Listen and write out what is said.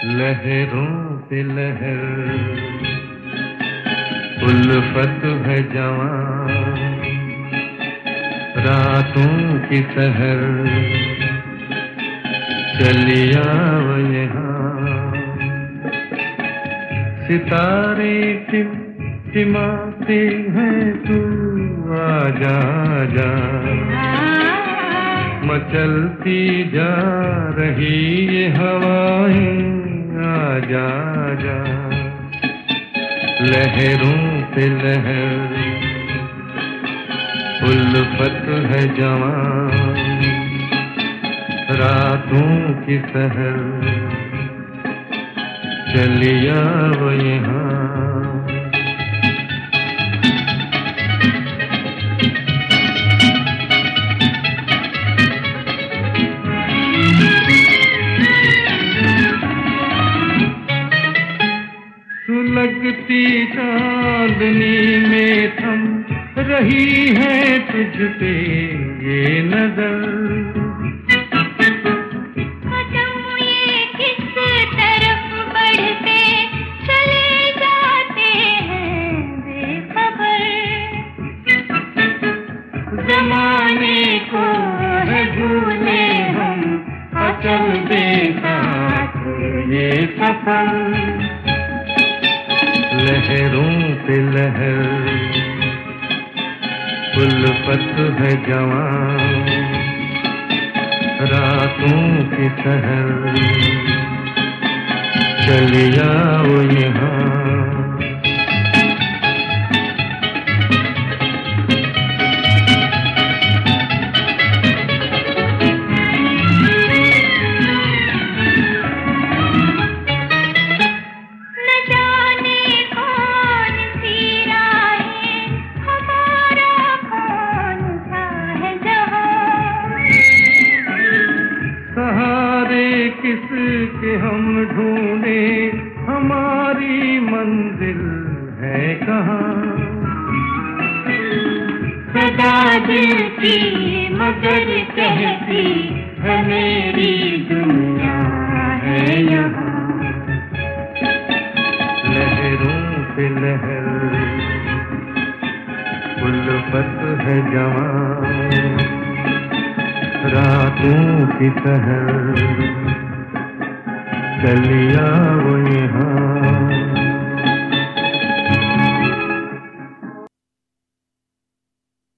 लहरों पे लहर उल्फत है जवां, रातों की सहर चलिया वो यहाँ। सितारे टिमटिमाते हैं, तू आजा आजा। मचलती जा रही ये हवाएं, आजा आजा। लहरों पे लहर उल्फत है जवां, रातों की सहर चलिया वो यहाँ। सुलगती चांदनी में थम रही है तुझ पे ये नजर। कदम ये किस तरफ बढ़ते चले जाते हैं बेखबर। जमाने को है भूले हम, अचल बेसाथ ये सफर। लहरों पे लहर उल्फत है जवां, रातों की सहर चलिया वो यहाँ। सहारे किसके हम ढूंढे, हमारी मंजिल है कहाँ। सदा दिल की मगर कहती है मेरी दुनिया है यहाँ। लहरों पे लहर उल्फत है जवां, रातों की सहर चलिया वो यहाँ।